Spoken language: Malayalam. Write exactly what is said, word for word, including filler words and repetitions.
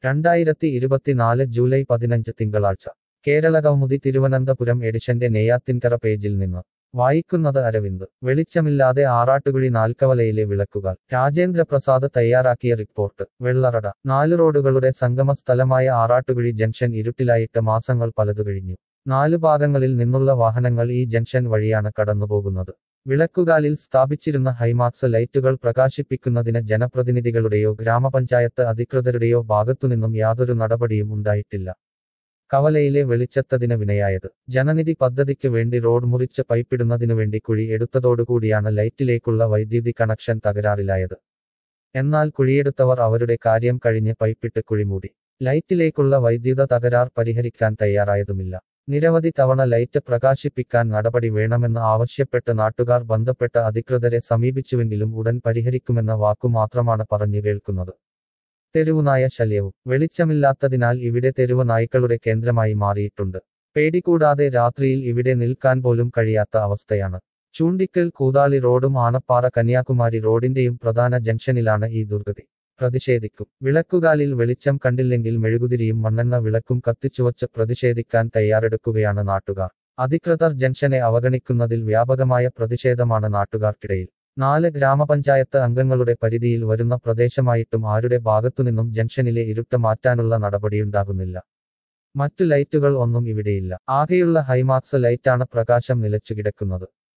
രണ്ടായിരത്തി ഇരുപത്തിനാല് ജൂലൈ പതിനഞ്ച് തിങ്കളാഴ്ച കേരള കൗമുദി തിരുവനന്തപുരം എഡിഷന്റെ നെയ്യാത്തിൻകര പേജിൽ നിന്ന് വായിക്കുന്നത് അരവിന്ദ്. വെളിച്ചമില്ലാതെ ആറാട്ടുകുഴി നാൽക്കവലയിലെ വിളക്കുകൾ. രാജേന്ദ്ര പ്രസാദ് തയ്യാറാക്കിയ റിപ്പോർട്ട്. വെള്ളറട. നാല് റോഡുകളുടെ സംഗമ സ്ഥലമായ ആറാട്ടുകുഴി ജംഗ്ഷൻ ഇരുട്ടിലായിട്ട് മാസങ്ങൾ പലതു കഴിഞ്ഞു. നാലു ഭാഗങ്ങളിൽ നിന്നുള്ള വാഹനങ്ങൾ ഈ ജംഗ്ഷൻ വഴിയാണ് കടന്നുപോകുന്നത്. വിളക്കുകാലിൽ സ്ഥാപിച്ചിരുന്ന ഹൈമാക്സ് ലൈറ്റുകൾ പ്രകാശിപ്പിക്കുന്നതിന് ജനപ്രതിനിധികളുടെയോ ഗ്രാമപഞ്ചായത്ത് അധികൃതരുടെയോ ഭാഗത്തുനിന്നും യാതൊരു നടപടിയും ഉണ്ടായിട്ടില്ല. കവലയിലെ വെളിച്ചത്തതിന് വിനയായത്. ജനനിധി പദ്ധതിക്ക് വേണ്ടി റോഡ് മുറിച്ച് പൈപ്പിടുന്നതിനുവേണ്ടി കുഴി എടുത്തതോടുകൂടിയാണ് ലൈറ്റിലേക്കുള്ള വൈദ്യുതി കണക്ഷൻ തകരാറിലായത്. എന്നാൽ കുഴിയെടുത്തവർ അവരുടെ കാര്യം കഴിഞ്ഞ് പൈപ്പിട്ട് കുഴിമൂടി. ലൈറ്റിലേക്കുള്ള വൈദ്യുത തകരാർ പരിഹരിക്കാൻ തയ്യാറായതുമില്ല. നിരവധി തവണ ലൈറ്റ് പ്രകാശിപ്പിക്കാൻ നടപടി വേണമെന്ന് ആവശ്യപ്പെട്ട് നാട്ടുകാർ ബന്ധപ്പെട്ട അധികൃതരെ സമീപിച്ചുവെങ്കിലും ഉടൻ പരിഹരിക്കുമെന്ന വാക്കു മാത്രമാണ് പറഞ്ഞു കേൾക്കുന്നത്. തെരുവുനായ ശല്യവും. വെളിച്ചമില്ലാത്തതിനാൽ ഇവിടെ തെരുവ് നായ്ക്കളുടെ കേന്ദ്രമായി മാറിയിട്ടുണ്ട്. പേടികൂടാതെ രാത്രിയിൽ ഇവിടെ നിൽക്കാൻ പോലും കഴിയാത്ത അവസ്ഥയാണ്. ചൂണ്ടിക്കൽ കൂതാളി റോഡും ആനപ്പാറ കന്യാകുമാരി റോഡിന്റെയും പ്രധാന ജംഗ്ഷനിലാണ് ഈ ദുർഗതി. പ്രതിഷേധിക്കും. വിളക്കുകാലിൽ വെളിച്ചം കണ്ടില്ലെങ്കിൽ മെഴുകുതിരിയും മണ്ണെണ്ണ വിളക്കും കത്തിച്ചുവച്ച് പ്രതിഷേധിക്കാൻ തയ്യാറെടുക്കുകയാണ് നാട്ടുകാർ. അധികൃതർ ജംഗ്ഷനെ അവഗണിക്കുന്നതിൽ വ്യാപകമായ പ്രതിഷേധമാണ് നാട്ടുകാർക്കിടയിൽ. നാല് ഗ്രാമപഞ്ചായത്ത് അംഗങ്ങളുടെ പരിധിയിൽ വരുന്ന പ്രദേശമായിട്ടും ആരുടെ ഭാഗത്തുനിന്നും ജംഗ്ഷനിലെ ഇരുട്ട് മാറ്റാനുള്ള നടപടിയുണ്ടാകുന്നില്ല. മറ്റു ലൈറ്റുകൾ ഒന്നും ഇവിടെയില്ല. ആകെയുള്ള ഹൈമാക്സ് ലൈറ്റാണ് പ്രകാശം നിലച്ചുകിടക്കുന്നത്.